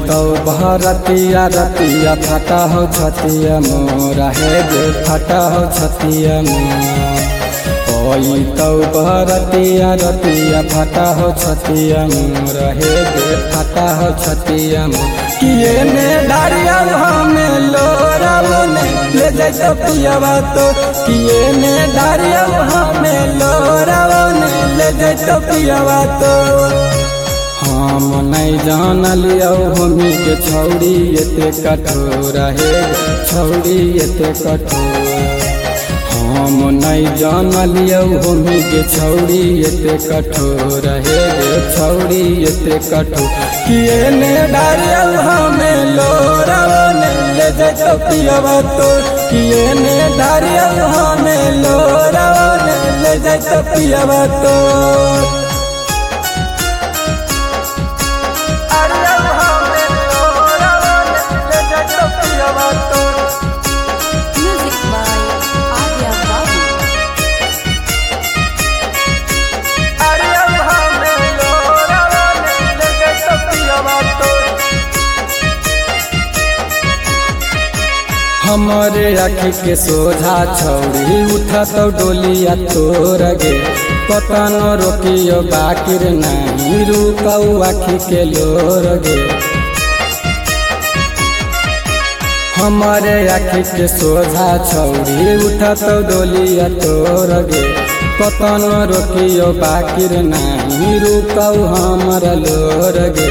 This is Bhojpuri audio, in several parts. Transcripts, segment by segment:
तो बहरतिया रतिया फटा हो छतिया मोरा है गे फटा हो छतिया मोर तो बहरतिया रतिया फटा हो छतिया मोरा है गे फटा हो छतिया मोर किए ने डारिया हमें लोरावो ने ले जाए तो पियावा तो किए ने डारिया हमें लोरावो ने ले जाए तो पियावा तो हम नहीं जान लिया हमी के छौड़ी एते कठोर है छौड़ी एते कठोर हम नहीं जान लिया हमी के छौड़ी एते कठोर है छौड़ी एते कठोर किए ने डारिया हमें लोरावो ने ले जाए तो पियावा तो किए ने डारिया हमें लोरावो ने ले जाए तो पियावा तो हमारे आँखी के सोझा छौड़ी उठा तो डोलिया तोर गे पता न रोकियो बाकिर नहीं रुकाऊ आँखी के लोर गे हमारे आँखी के सोझा छौड़ी उठा तो डोलिया तोर गे पता न रोकियो बाकिर नहीं रुकाऊ हमारा लोर गे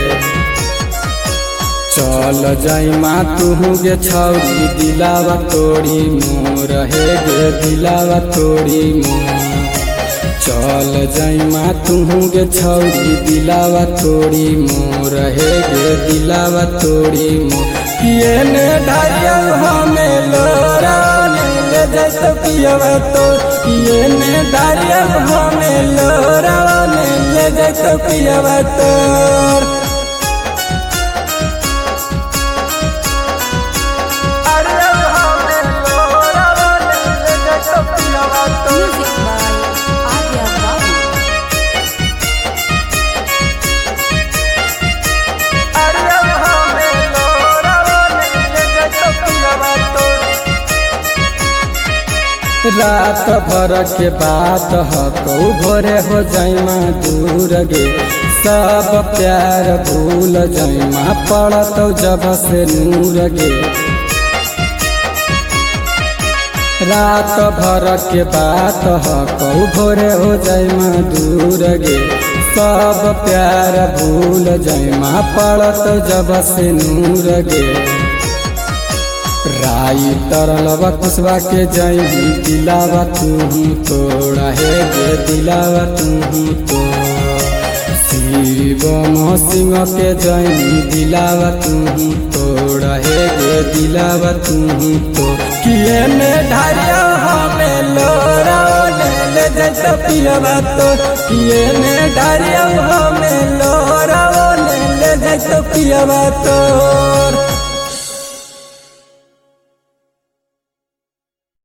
चल जाई माँ तुहू गे छौरी दिलावा तोड़ी मोर है गे दिलावा तोड़ी मोर चल जाई माँ तुहू गे छौरी दिलावा तोड़ी मोर है गे दिलावा तोड़ी मोर किए ने डारिया हमें लोरावो ने ले जाए तो पियावा तो किए ने डारिया हमें लोरावो ने ले जाए तो पियावा तो रात भर के बात हको भोरे हो जाइमा दूर गे सब प्यार भूल जाइमा पड़त जब से नूर गे रात भर के बात हको भोरे हो जाइमा दूर गे सब प्यार भूल जाइमा पड़त जब से नूर गे राई तरलवा कुशवा के जाई दिलावा तू तोड़ा है गे दिलावा तू तो शिव सिंह के जाई दिलावा तू तोड़ा है गे दिलावा तू तो किए ने ढारिया हमें लोरावो ने ले जाए तो पियावा तो किए ने ढारिया हमें लोरावो ने ले जाए तो पियावा तो।